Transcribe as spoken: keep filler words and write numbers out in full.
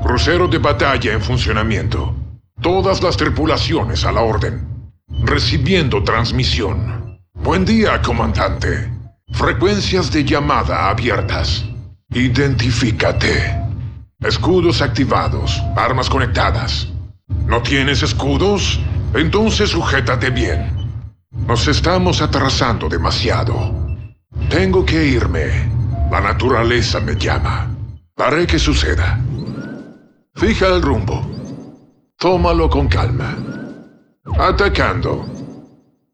Crucero de batalla en funcionamiento. Todas las tripulaciones a la orden. Recibiendo transmisión. Buen día, comandante. Frecuencias de llamada abiertas. Identifícate. Escudos activados. Armas conectadas. ¿No tienes escudos? Entonces sujétate bien. Nos estamos atrasando demasiado. Tengo que irme. La naturaleza me llama. Haré que suceda. Fija el rumbo. Tómalo con calma. Atacando.